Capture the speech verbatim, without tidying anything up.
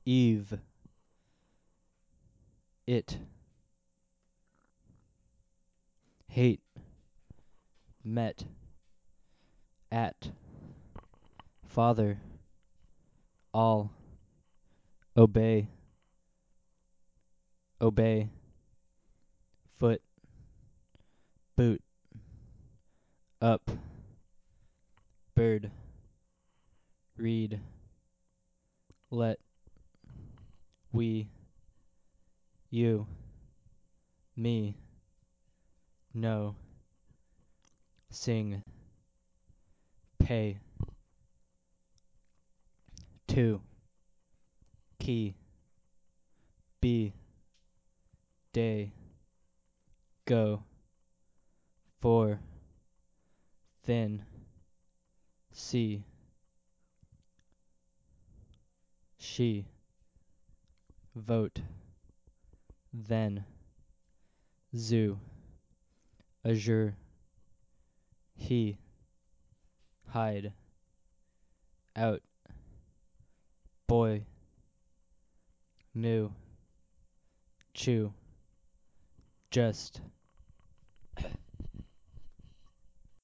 Eve, it, hate, met, at, father, all, obey, obey, foot, boot, up, bird, read, let, we, you, me, no, sing, pay, two, key, be, day, go, for, thin, see, she, vote, then, zoo, azure, he, hide, out, boy, new, chew, just,